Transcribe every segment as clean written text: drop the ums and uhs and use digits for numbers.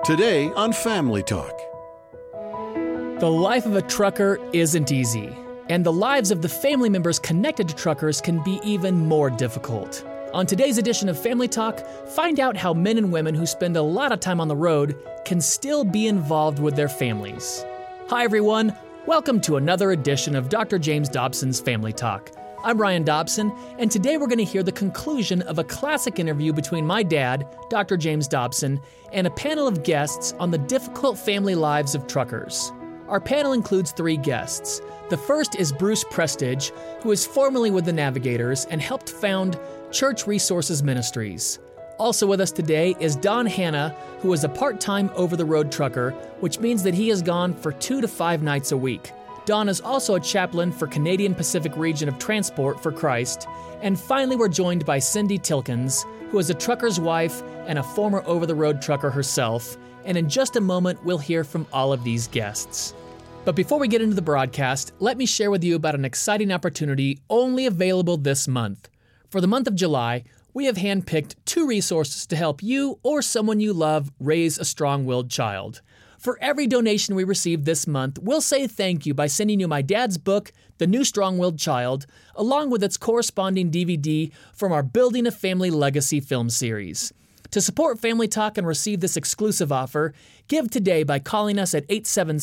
Today on Family Talk. The life of a trucker isn't easy, and the lives of the family members connected to truckers can be even more difficult. On today's edition of Family Talk, find out how men and women who spend a lot of time on the road can still be involved with their families. Hi everyone, welcome to another edition of Dr. James Dobson's Family Talk. I'm Ryan Dobson, and today we're going to hear the conclusion of a classic interview between my dad, Dr. James Dobson, and a panel of guests on the difficult family lives of truckers. Our panel includes 3 guests. The first is Bruce Prestige, who is formerly with the Navigators and helped found Church Resources Ministries. Also with us today is Don Hanna, who is a part-time over-the-road trucker, which means that he is gone for 2 to 5 nights a week. Don is also a chaplain for Canadian Pacific Region of Transport for Christ. And finally, we're joined by Cindy Tilkins, who is a trucker's wife and a former over-the-road trucker herself. And in just a moment, we'll hear from all of these guests. But before we get into the broadcast, let me share with you about an exciting opportunity only available this month. For the month of July, we have handpicked 2 resources to help you or someone you love raise a strong-willed child. For every donation we receive this month, we'll say thank you by sending you my dad's book, The New Strong-Willed Child, along with its corresponding DVD from our Building a Family Legacy film series. To support Family Talk and receive this exclusive offer, give today by calling us at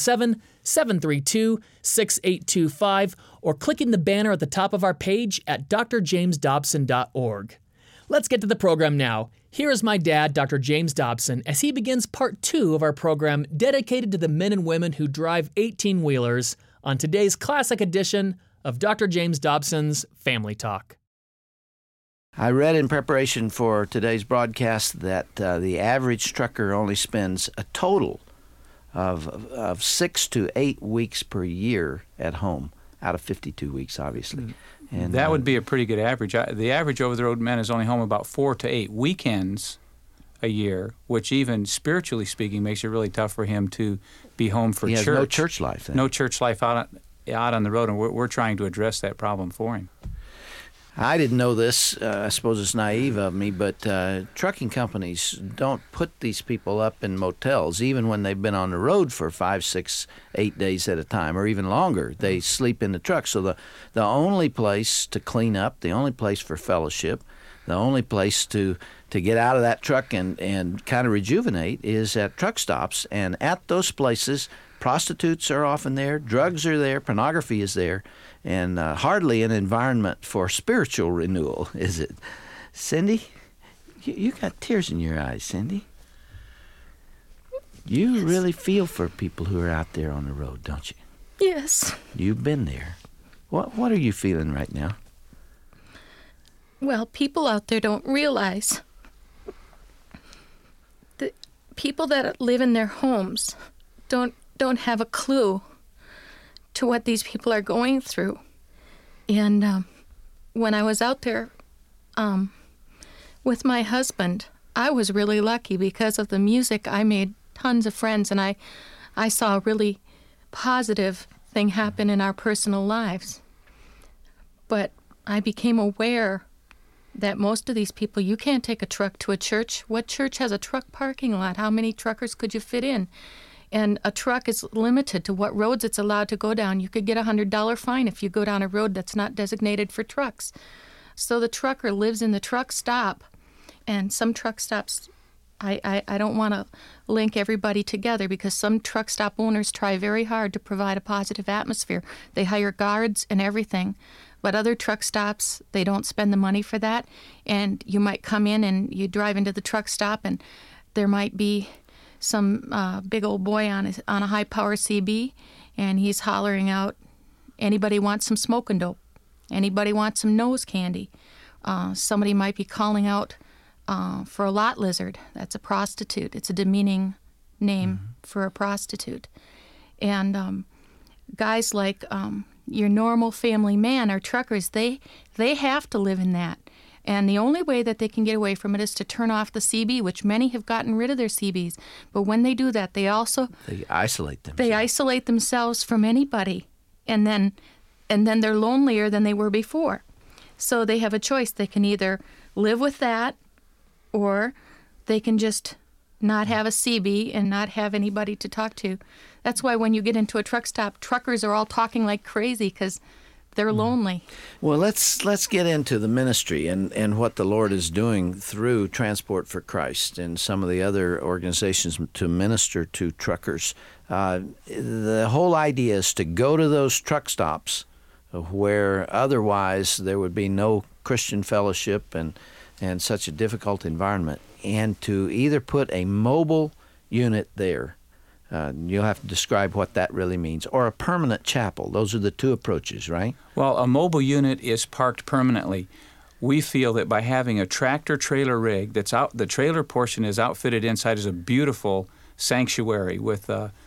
877-732-6825 or clicking the banner at the top of our page at drjamesdobson.org. Let's get to the program now. Here is my dad, Dr. James Dobson, as he begins part 2 of our program dedicated to the men and women who drive 18-wheelers on today's classic edition of Dr. James Dobson's Family Talk. I read in preparation for today's broadcast that the average trucker only spends a total of 6 to 8 weeks per year at home, out of 52 weeks, obviously. And that would be a pretty good average. The average over-the-road man is only home about 4 to 8 weekends a year, which even spiritually speaking makes it really tough for him to be home for church. He has no church life then. No church life out on the road, and we're trying to address that problem for him. I didn't know this. I suppose it's naive of me, but trucking companies don't put these people up in motels, even when they've been on the road for 5, 6, 8 days at a time, or even longer. They sleep in the truck. So the only place to clean up, the only place for fellowship, the only place to get out of that truck and kind of rejuvenate is at truck stops. And at those places, prostitutes are often there, drugs are there, pornography is there, and hardly an environment for spiritual renewal, is it? Cindy, you got tears in your eyes, Cindy. You Yes. really feel for people who are out there on the road, don't you? Yes. You've been there. What are you feeling right now? Well, people out there don't realize that people that live in their homes don't have a clue to what these people are going through. And when I was out there with my husband, I was really lucky because of the music. I made tons of friends, and I saw a really positive thing happen in our personal lives. But I became aware that most of these people, you can't take a truck to a church. What church has a truck parking lot? How many truckers could you fit in? And a truck is limited to what roads it's allowed to go down. You could get a $100 fine if you go down a road that's not designated for trucks. So the trucker lives in the truck stop, and some truck stops, I don't want to link everybody together because some truck stop owners try very hard to provide a positive atmosphere. They hire guards and everything. But other truck stops, they don't spend the money for that. And you might come in and you drive into the truck stop, and there might be some big old boy on a high-power CB, and he's hollering out, anybody want some smoking dope? Anybody want some nose candy? Somebody might be calling out for a lot lizard. That's a prostitute. It's a demeaning name for a prostitute. And guys like your normal family man or truckers, they have to live in that. And the only way that they can get away from it is to turn off the CB, which many have gotten rid of their CBs. But when they do that, they isolate themselves. They isolate themselves from anybody, and then they're lonelier than they were before. So they have a choice. They can either live with that, or they can just not have a CB, and not have anybody to talk to. That's why when you get into a truck stop, truckers are all talking like crazy because they're lonely. Well, let's get into the ministry and what the Lord is doing through Transport for Christ and some of the other organizations to minister to truckers. The whole idea is to go to those truck stops where otherwise there would be no Christian fellowship and such a difficult environment, and to either put a mobile unit there. You'll have to describe what that really means, or a permanent chapel. Those are the two approaches, right? Well, a mobile unit is parked permanently. We feel that by having a tractor-trailer rig that's out, the trailer portion is outfitted inside as a beautiful sanctuary with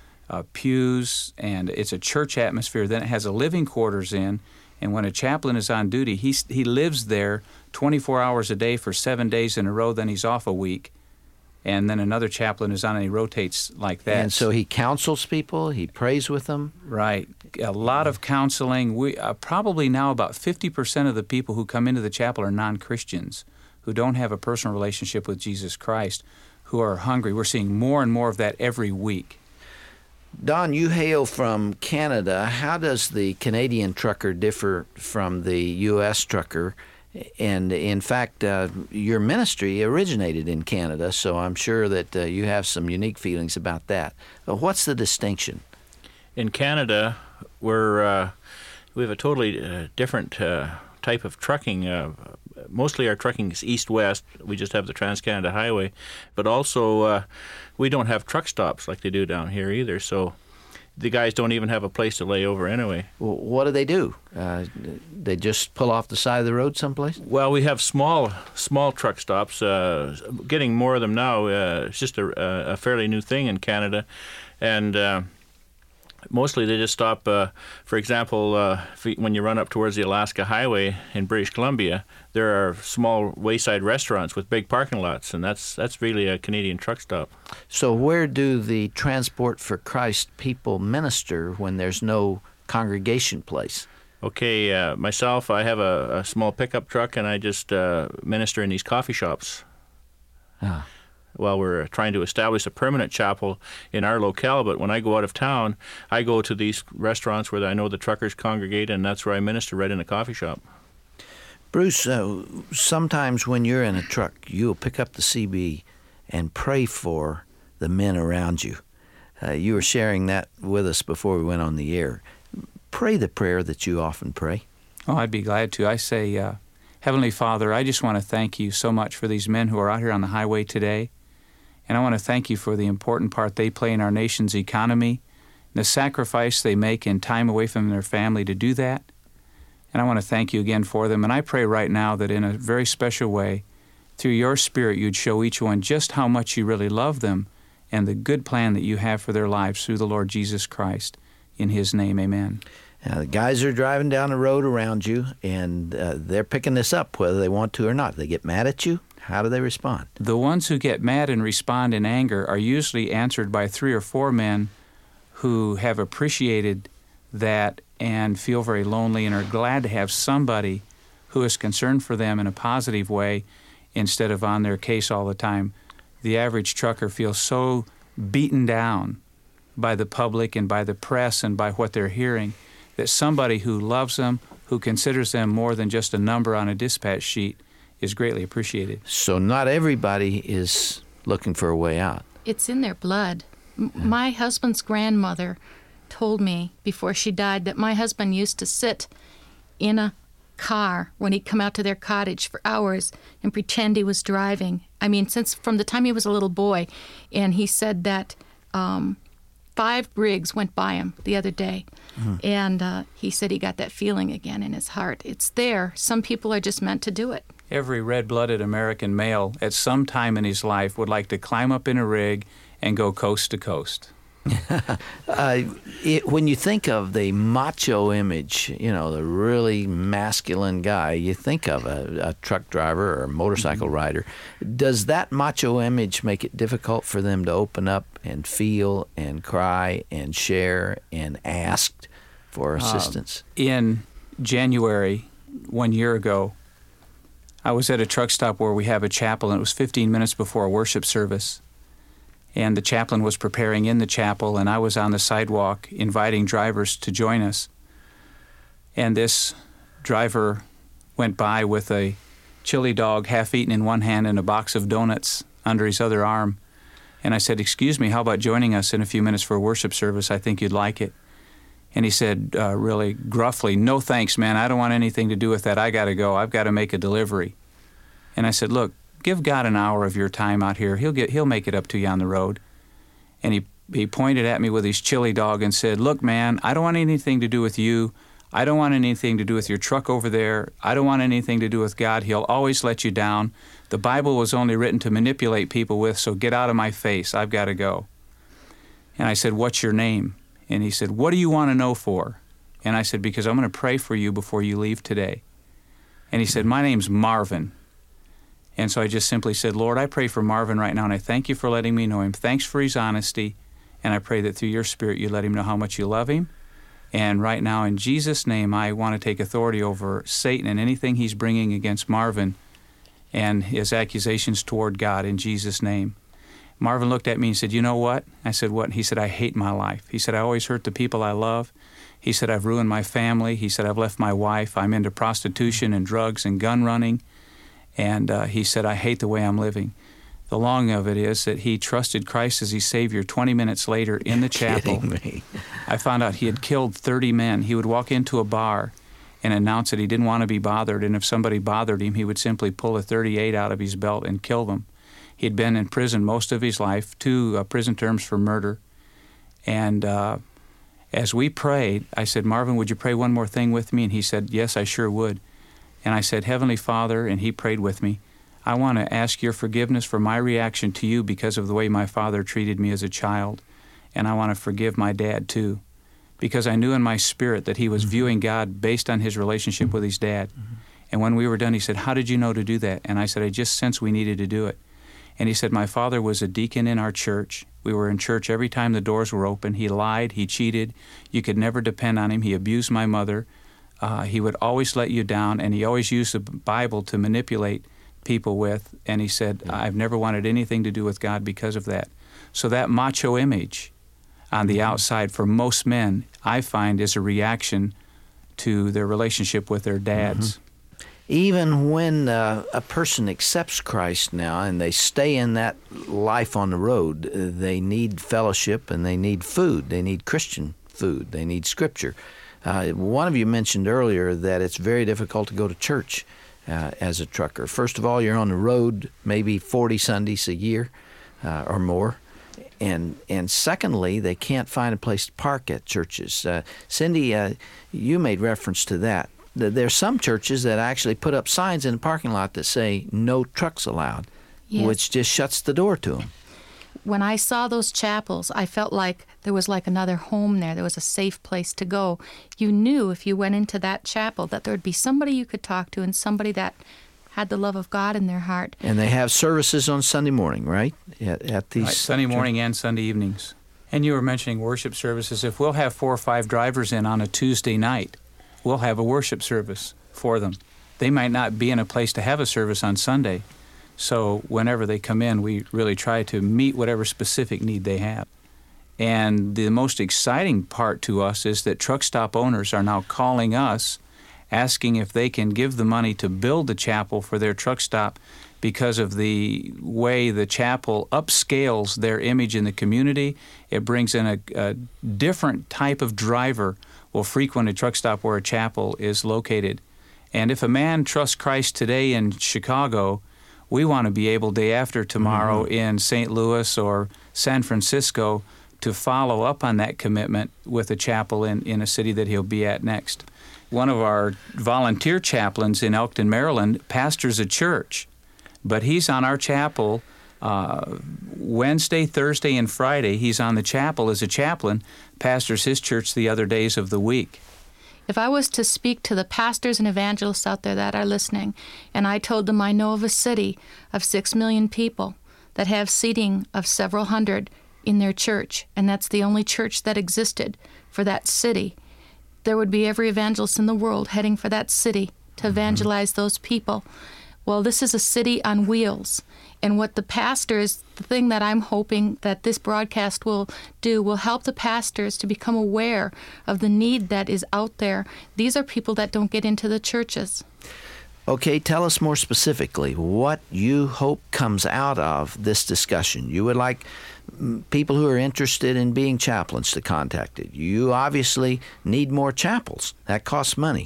pews, and it's a church atmosphere. Then it has a living quarters in, and when a chaplain is on duty, he lives there 24 hours a day for 7 days in a row, then he's off a week. And then another chaplain is on and he rotates like that. And so he counsels people, he prays with them? Right. A lot of counseling. We probably now about 50% of the people who come into the chapel are non-Christians who don't have a personal relationship with Jesus Christ, who are hungry. We're seeing more and more of that every week. Don, you hail from Canada. How does the Canadian trucker differ from the U.S. trucker? And in fact, your ministry originated in Canada, so I'm sure that you have some unique feelings about that. What's the distinction? In Canada, we have a totally different type of trucking. Mostly our trucking is east-west. We just have the Trans-Canada Highway. But also, we don't have truck stops like they do down here either, so the guys don't even have a place to lay over anyway. Well, what do? They just pull off the side of the road someplace? Well, we have small truck stops. Getting more of them now. It's just a fairly new thing in Canada, and mostly they just stop. For example, when you run up towards the Alaska Highway in British Columbia, there are small wayside restaurants with big parking lots, and that's really a Canadian truck stop. So where do the Transport for Christ people minister when there's no congregation place? Okay, myself, I have a small pickup truck, and I just minister in these coffee shops. Ah. Well, we're trying to establish a permanent chapel in our locale, but when I go out of town, I go to these restaurants where I know the truckers congregate, and that's where I minister, right in a coffee shop. Bruce, sometimes when you're in a truck, you'll pick up the CB and pray for the men around you. You were sharing that with us before we went on the air. Pray the prayer that you often pray. Oh, I'd be glad to. I say, Heavenly Father, I just want to thank you so much for these men who are out here on the highway today. And I want to thank you for the important part they play in our nation's economy, the sacrifice they make in time away from their family to do that. And I want to thank you again for them. And I pray right now that in a very special way, through your Spirit, you'd show each one just how much you really love them and the good plan that you have for their lives through the Lord Jesus Christ. In his name, amen. Now, the guys are driving down the road around you, and they're picking this up whether they want to or not. They get mad at you. How do they respond? The ones who get mad and respond in anger are usually answered by 3 or 4 men who have appreciated that and feel very lonely and are glad to have somebody who is concerned for them in a positive way instead of on their case all the time. The average trucker feels so beaten down by the public and by the press and by what they're hearing that somebody who loves them, who considers them more than just a number on a dispatch sheet, is greatly appreciated. So not everybody is looking for a way out. It's in their blood. My husband's grandmother told me before she died that my husband used to sit in a car when he'd come out to their cottage for hours and pretend he was driving. I mean, since from the time he was a little boy. And he said that 5 rigs went by him the other day. And he said he got that feeling again in his heart. It's there. Some people are just meant to do it. Every red-blooded American male at some time in his life would like to climb up in a rig and go coast to coast. When you think of the macho image, the really masculine guy, you think of a truck driver or a motorcycle rider. Does that macho image make it difficult for them to open up and feel and cry and share and ask for assistance? In January, 1 year ago, I was at a truck stop where we have a chapel, and it was 15 minutes before a worship service. and the chaplain was preparing in the chapel, and I was on the sidewalk inviting drivers to join us. And this driver went by with a chili dog half-eaten in one hand and a box of donuts under his other arm. And I said, "Excuse me, how about joining us in a few minutes for a worship service? I think you'd like it." And he said really gruffly, "No thanks, man. I don't want anything to do with that. I got to go. I've got to make a delivery." And I said, "Look, give God an hour of your time out here. He'll make it up to you on the road." And he pointed at me with his chili dog and said, "Look, man, I don't want anything to do with you. I don't want anything to do with your truck over there. I don't want anything to do with God. He'll always let you down. The Bible was only written to manipulate people with, so get out of my face. I've got to go." And I said, "What's your name?" And he said, "What do you want to know for?" And I said, "Because I'm going to pray for you before you leave today." And he said, "My name's Marvin." And so I just simply said, "Lord, I pray for Marvin right now, and I thank you for letting me know him. Thanks for his honesty, and I pray that through your Spirit you let him know how much you love him. And right now, in Jesus' name, I want to take authority over Satan and anything he's bringing against Marvin and his accusations toward God in Jesus' name." Marvin looked at me and said, "You know what?" I said, "What?" He said, "I hate my life." He said, "I always hurt the people I love." He said, "I've ruined my family." He said, "I've left my wife. I'm into prostitution and drugs and gun running." And he said, "I hate the way I'm living." The long of it is that he trusted Christ as his Savior 20 minutes later in the chapel. Kidding me. I found out he had killed 30 men. He would walk into a bar and announce that he didn't want to be bothered, and if somebody bothered him, he would simply pull a .38 out of his belt and kill them. He had been in prison most of his life, 2 prison terms for murder. And as we prayed, I said, "Marvin, would you pray one more thing with me?" And he said, "Yes, I sure would." And I said, "Heavenly Father," and he prayed with me, "I want to ask your forgiveness for my reaction to you because of the way my father treated me as a child. And I want to forgive my dad too, because I knew in my spirit that he was viewing God based on his relationship with his dad." And when we were done, he said, "How did you know to do that?" And I said, "I just sensed we needed to do it." And he said, "My father was a deacon in our church. We were in church every time the doors were open. He lied, he cheated. You could never depend on him. He abused my mother. He would always let you down, and he always used the Bible to manipulate people with." And he said, "I've never wanted anything to do with God because of that." So that macho image on the outside for most men, I find, is a reaction to their relationship with their dads. Even when a person accepts Christ now and they stay in that life on the road, they need fellowship and they need food. They need Christian food. They need Scripture. One of you mentioned earlier that it's very difficult to go to church as a trucker. First of all, you're on the road maybe 40 Sundays a year or more. And secondly, they can't find a place to park at churches. Cindy, you made reference to that. There's some churches that actually put up signs in the parking lot that say no trucks allowed, Yes. which just shuts the door to them. When I saw those chapels, I felt like there was like another home there. There was a safe place to go. You knew if you went into that chapel that there would be somebody you could talk to and somebody that had the love of God in their heart. And they have services on Sunday morning, right? At these Right, Sunday morning and Sunday evenings. And you were mentioning worship services. If we'll have 4 or 5 drivers in on a Tuesday night, we'll have a worship service for them. They might not be in a place to have a service on Sunday. So whenever they come in, we really try to meet whatever specific need they have. And the most exciting part to us is that truck stop owners are now calling us, asking if they can give the money to build the chapel for their truck stop because of the way the chapel upscales their image in the community. It brings in a different type of driver will frequent a truck stop where a chapel is located. And if a man trusts Christ today in Chicago, we want to be able day after tomorrow in St. Louis or San Francisco to follow up on that commitment with a chapel in a city that he'll be at next. One of our volunteer chaplains in Elkton, Maryland, pastors a church, but he's on our chapel Wednesday, Thursday, and Friday. He's on the chapel as a chaplain, pastors his church the other days of the week. If I was to speak to the pastors and evangelists out there that are listening, and I told them I know of a city of 6 million people that have seating of several hundred in their church, and that's the only church that existed for that city, there would be every evangelist in the world heading for that city to evangelize those people. Well, this is a city on wheels. And what the pastors, the thing that I'm hoping that this broadcast will do, will help the pastors to become aware of the need that is out there. These are people that don't get into the churches. Okay, tell us more specifically what you hope comes out of this discussion. You would like people who are interested in being chaplains to contact it. You obviously need more chapels. That costs money.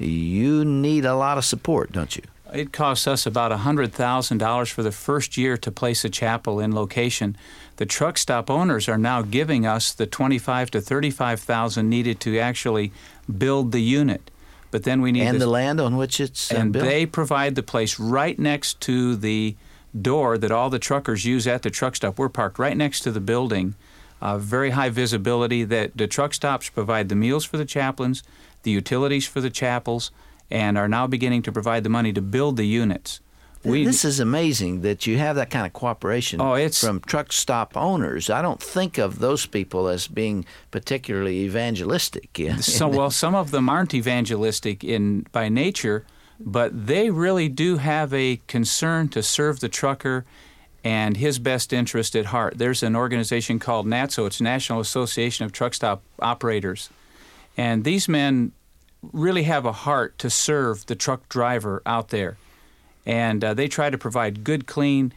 You need a lot of support, don't you? It costs us about $100,000 for the first year to place a chapel in location. The truck stop owners are now giving us the $25,000 to $35,000 needed to actually build the unit. But then we need the land on which it's and built. They provide the place right next to the door that all the truckers use at the truck stop. We're parked right next to the building. Very high visibility. That the truck stops provide the meals for the chaplains, the utilities for the chapels, and are now beginning to provide the money to build the units. This is amazing that you have that kind of cooperation from truck stop owners. I don't think of those people as being particularly evangelistic. Well, some of them aren't evangelistic by nature, but they really do have a concern to serve the trucker and his best interest at heart. There's an organization called NATSO. It's National Association of Truck Stop Operators. And these men really have a heart to serve the truck driver out there. And they try to provide good, clean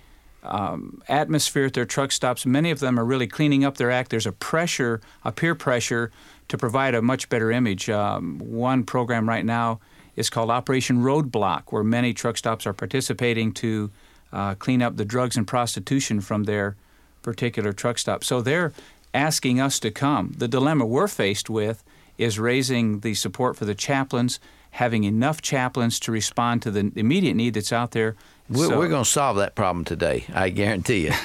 atmosphere at their truck stops. Many of them are really cleaning up their act. There's a peer pressure to provide a much better image. One program right now is called Operation Roadblock, where many truck stops are participating to clean up the drugs and prostitution from their particular truck stop. So they're asking us to come. The dilemma we're faced with is raising the support for the chaplains, having enough chaplains to respond to the immediate need that's out there. We're going to solve that problem today, I guarantee you.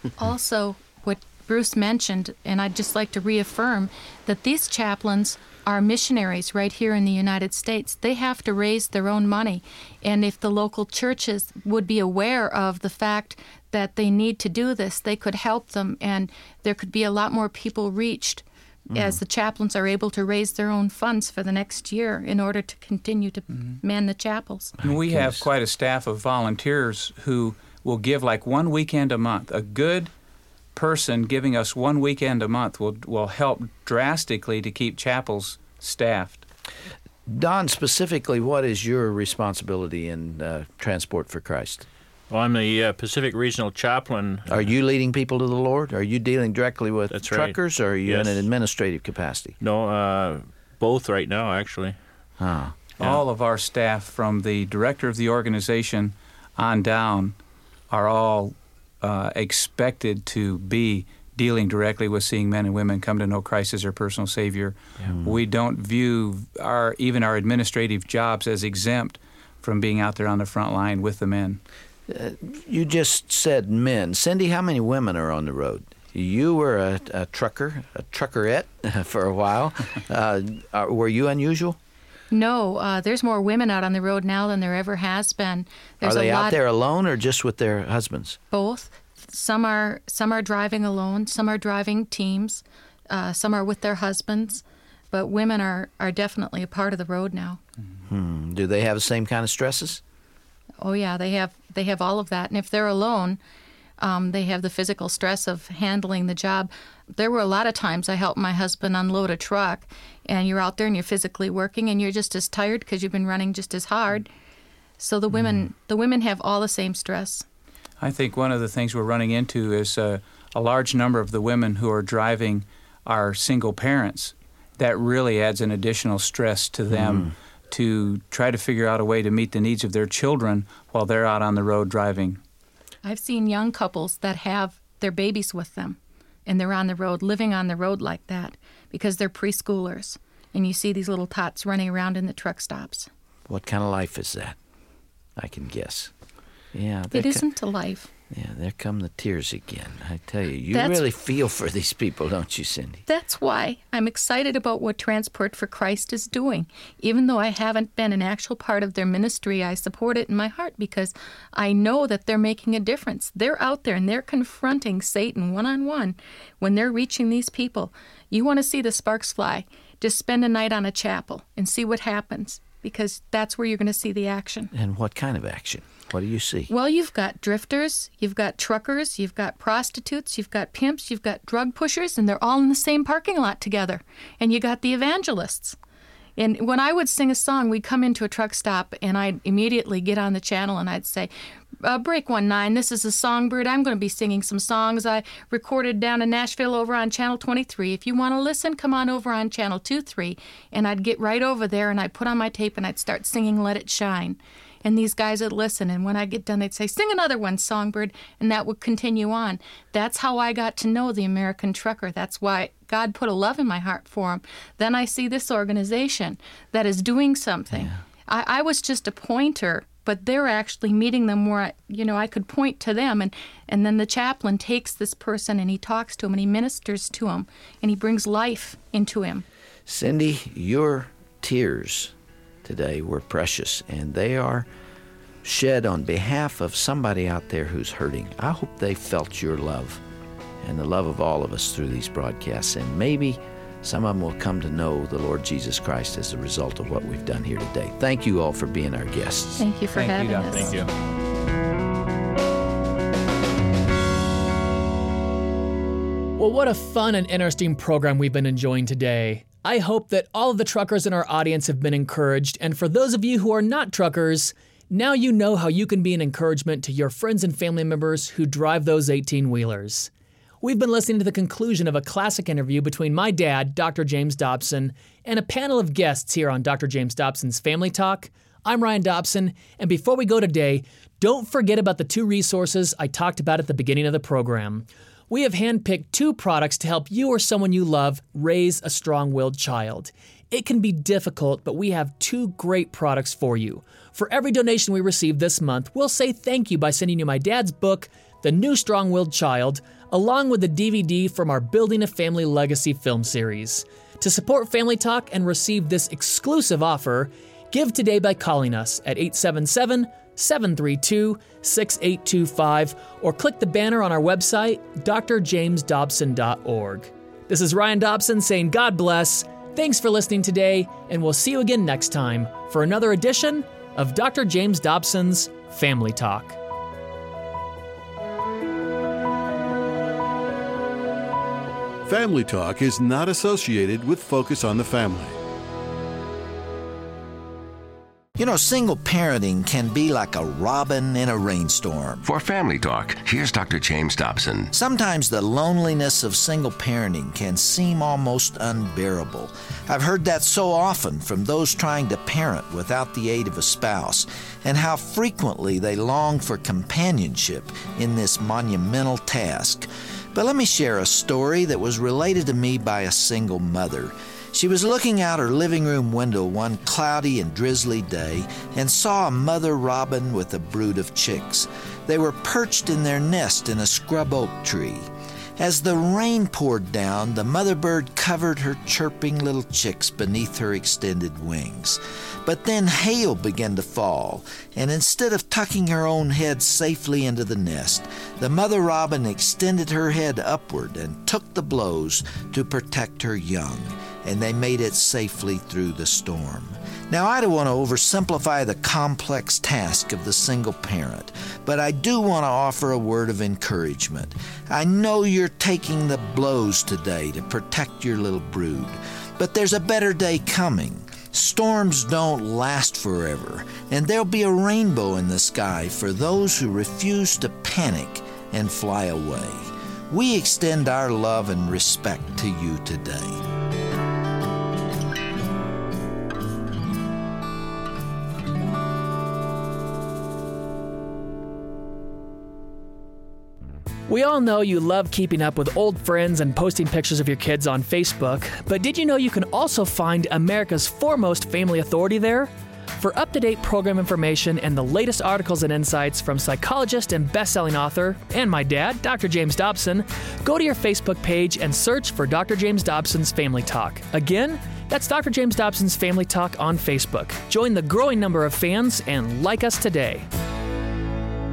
Also, what Bruce mentioned, and I'd just like to reaffirm, that these chaplains are missionaries right here in the United States. They have to raise their own money. And if the local churches would be aware of the fact that they need to do this, they could help them, and there could be a lot more people reached as the chaplains are able to raise their own funds for the next year in order to continue to man the chapels. And we have quite a staff of volunteers who will give like one weekend a month. A good person giving us one weekend a month will help drastically to keep chapels staffed. Don, specifically, what is your responsibility in Transport for Christ? Well, I'm the Pacific Regional Chaplain. Are you leading people to the Lord? Are you dealing directly with That's truckers, right. or are you in an administrative capacity? No, both right now, actually. Ah. Yeah. All of our staff, from the director of the organization on down, are all expected to be dealing directly with seeing men and women come to know Christ as their personal Savior. Yeah. We don't view even our administrative jobs as exempt from being out there on the front line with the men. You just said men. Cindy, how many women are on the road? You were a truckerette for a while. Were you unusual? No, there's more women out on the road now than there ever has been. There's are they out there alone or just with their husbands? Both. Some are driving alone. Some are driving teams. Some are with their husbands. But women are definitely a part of the road now. Do they have the same kind of stresses? Oh yeah, they have all of that. And if they're alone, they have the physical stress of handling the job. There were a lot of times I helped my husband unload a truck, and you're out there and you're physically working and you're just as tired because you've been running just as hard. So the women have all the same stress. I think one of the things we're running into is a large number of the women who are driving are single parents. That really adds an additional stress to them to try to figure out a way to meet the needs of their children while they're out on the road driving. I've seen young couples that have their babies with them, and they're on the road, living on the road like that, because they're preschoolers. And you see these little tots running around in the truck stops. What kind of life is that? I can guess. Yeah, it isn't a life. Yeah, there come the tears again. I tell you, you really feel for these people, don't you, Cindy? That's why I'm excited about what Transport for Christ is doing. Even though I haven't been an actual part of their ministry, I support it in my heart because I know that they're making a difference. They're out there and they're confronting Satan one-on-one when they're reaching these people. You want to see the sparks fly, just spend a night on a chapel and see what happens. because that's where you're going to see the action. And what kind of action? What do you see? Well, you've got drifters, you've got truckers, you've got prostitutes, you've got pimps, you've got drug pushers, and they're all in the same parking lot together. And you got the evangelists. And when I would sing a song, we'd come into a truck stop, and I'd immediately get on the channel, and I'd say, break 19, this is a Songbird. I'm going to be singing some songs I recorded down in Nashville over on Channel 23. If you want to listen, come on over on Channel 23. And I'd get right over there, and I'd put on my tape, and I'd start singing Let It Shine. And these guys would listen, and when I get done, they'd say, sing another one, Songbird, and that would continue on. That's how I got to know the American Trucker. That's why God put a love in my heart for him. Then I see this organization that is doing something. Yeah. I was just a pointer, but they're actually meeting them where, I could point to them, and then the chaplain takes this person, and he talks to him, and he ministers to him, and he brings life into him. Cindy, your tears today were precious, and they are shed on behalf of somebody out there who's hurting. I hope they felt your love and the love of all of us through these broadcasts, and maybe some of them will come to know the Lord Jesus Christ as a result of what we've done here today. Thank you all for being our guests. Thank you for having us. Thank you. Well, what a fun and interesting program we've been enjoying today. I hope that all of the truckers in our audience have been encouraged, and for those of you who are not truckers, now you know how you can be an encouragement to your friends and family members who drive those 18-wheelers. We've been listening to the conclusion of a classic interview between my dad, Dr. James Dobson, and a panel of guests here on Dr. James Dobson's Family Talk. I'm Ryan Dobson, and before we go today, don't forget about the 2 resources I talked about at the beginning of the program. We have handpicked 2 products to help you or someone you love raise a strong-willed child. It can be difficult, but we have 2 great products for you. For every donation we receive this month, we'll say thank you by sending you my dad's book, The New Strong-Willed Child, along with the DVD from our Building a Family Legacy film series. To support Family Talk and receive this exclusive offer, give today by calling us at 877-732-6825 or click the banner on our website, drjamesdobson.org. This is Ryan Dobson saying God bless. Thanks for listening today, and we'll see you again next time for another edition of Dr. James Dobson's Family Talk. Family Talk is not associated with Focus on the Family. You know, single parenting can be like a robin in a rainstorm. For Family Talk, here's Dr. James Dobson. Sometimes the loneliness of single parenting can seem almost unbearable. I've heard that so often from those trying to parent without the aid of a spouse, and how frequently they long for companionship in this monumental task. But let me share a story that was related to me by a single mother. She was looking out her living room window one cloudy and drizzly day and saw a mother robin with a brood of chicks. They were perched in their nest in a scrub oak tree. As the rain poured down, the mother bird covered her chirping little chicks beneath her extended wings. But then hail began to fall, and instead of tucking her own head safely into the nest, the mother robin extended her head upward and took the blows to protect her young, and they made it safely through the storm. Now, I don't want to oversimplify the complex task of the single parent, but I do want to offer a word of encouragement. I know you're taking the blows today to protect your little brood, but there's a better day coming. Storms don't last forever, and there'll be a rainbow in the sky for those who refuse to panic and fly away. We extend our love and respect to you today. We all know you love keeping up with old friends and posting pictures of your kids on Facebook, but did you know you can also find America's foremost family authority there? For up-to-date program information and the latest articles and insights from psychologist and best-selling author, and my dad, Dr. James Dobson, go to your Facebook page and search for Dr. James Dobson's Family Talk. Again, that's Dr. James Dobson's Family Talk on Facebook. Join the growing number of fans and like us today.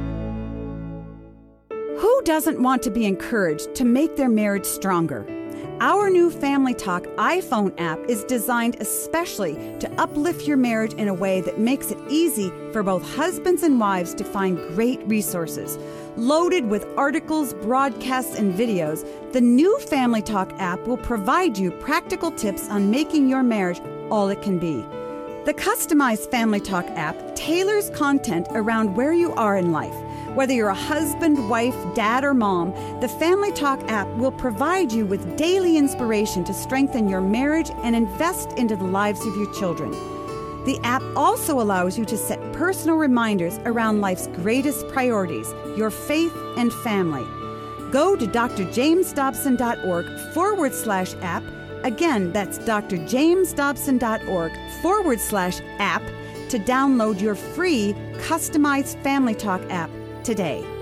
Who doesn't want to be encouraged to make their marriage stronger? Our new Family Talk iPhone app is designed especially to uplift your marriage in a way that makes it easy for both husbands and wives to find great resources. Loaded with articles, broadcasts, and videos, the new Family Talk app will provide you practical tips on making your marriage all it can be. The customized Family Talk app tailors content around where you are in life. Whether you're a husband, wife, dad, or mom, the Family Talk app will provide you with daily inspiration to strengthen your marriage and invest into the lives of your children. The app also allows you to set personal reminders around life's greatest priorities, your faith and family. Go to drjamesdobson.org/app. Again, that's drjamesdobson.org/app to download your free customized Family Talk app today.